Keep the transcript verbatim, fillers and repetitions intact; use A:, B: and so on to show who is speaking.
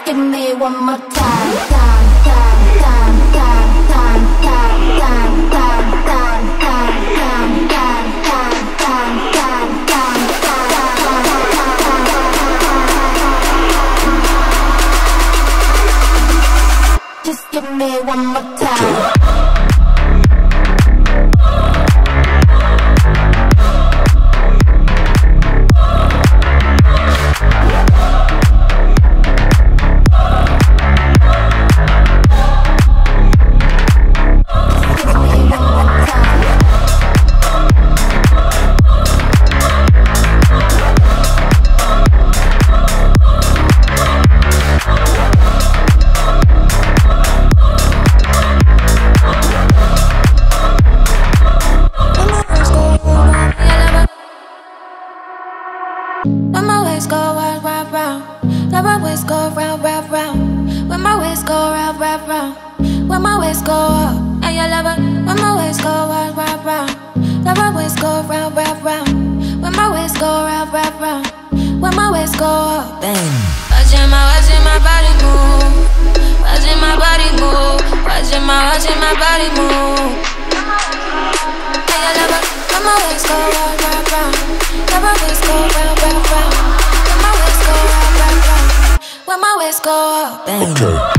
A: give me one more time, time, time, time, time, time, time, time, time, time, time, time, time, time, time, time, time, time. Just give me one more time.
B: When my waist go round, round, round, let my waist go round, round, round. When my waist go round, round, round, when my waist go up, and you love it. When my waist go round, round, round, let my waist go round, round, round. When my waist go round, round, round, when my waist go up, bang. Watching my, watching my body move, watching my body move, watching my, watching my body move. And you love it. When my waist go round, round, round, let my waist go round, round, round. When my waist go round, round, round, when my waist go up, bang.
C: Okay.